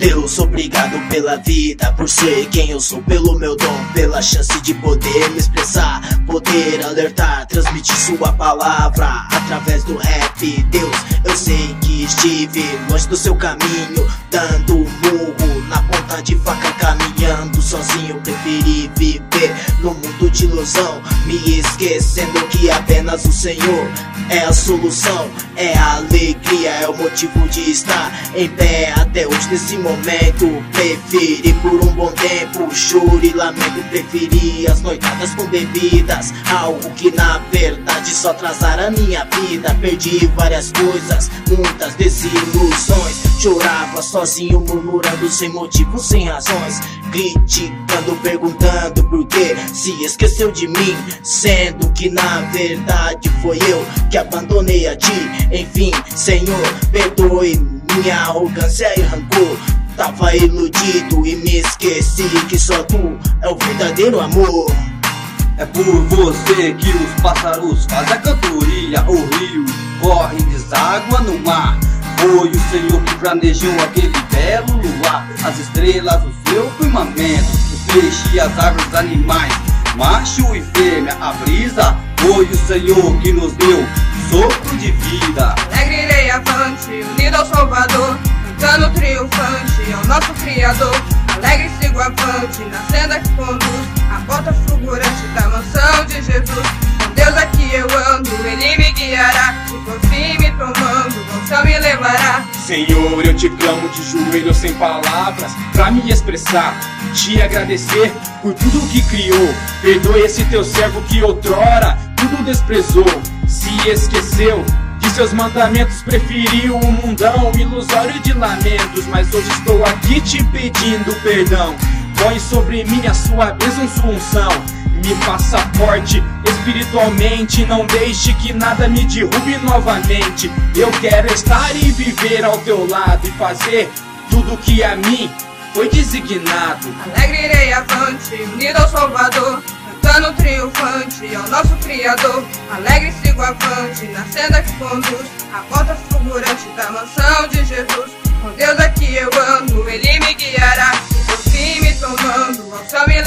Deus, obrigado pela vida, por ser quem eu sou, pelo meu dom, pela chance de poder me expressar, poder alertar, transmitir sua palavra através do rap. Deus, eu sei que estive longe do seu caminho, dando murro na ponta de faca, caminhando sozinho. Preferi viver no mundo de ilusão, me esquecendo que apenas o Senhor é a solução, é a alegria, é o motivo de estar em pé até hoje nesse momento. Preferi por um bom tempo choro e lamento, preferi as noitadas com bebidas, algo que na verdade só atrasara a minha vida. Perdi várias coisas, muitas desilusões, chorava sozinho, murmurando sem motivo, sem razões, criticando, perguntando por que se esqueceu de mim, sendo que na verdade foi eu que abandonei a ti. Enfim, Senhor, perdoe minha arrogância e rancor. Tava iludido e me esqueci que só tu é o verdadeiro amor. É por você que os pássaros fazem a cantoria, o rio corre e deságua no mar. Foi o Senhor que planejou aquele belo luar, as estrelas, o seu firmamento, os peixes e as árvores, os animais, macho e fêmea, a brisa. Foi o Senhor que nos deu sopro de vida. Alegre irei avante, unido ao Salvador, cantando triunfante ao nosso Criador. Alegre sigo avante, na senda que conduz a porta fulgurante da mansão de Jesus. Com Deus aqui eu ando, Ele me guiará, e por fim me tomando, ao céu me levará. Senhor, eu te clamo de joelhos sem palavras pra me expressar, te agradecer por tudo que criou. Perdoe esse teu servo que outrora tudo desprezou, se esqueceu de seus mandamentos, preferiu um mundão ilusório de lamentos. Mas hoje estou aqui te pedindo perdão, põe sobre mim a sua bênção, sua unção, me faça forte espiritualmente, não deixe que nada me derrube novamente. Eu quero estar e viver ao teu lado e fazer tudo que a mim foi designado. Alegre irei avante, unido ao Salvador, cantando triunfante ao nosso Criador. Alegre sigo avante, na senda que conduz a porta fulgurante da mansão de Jesus. Com Deus aqui eu ando, Ele me guiará, e por fim me tomando, ao céu me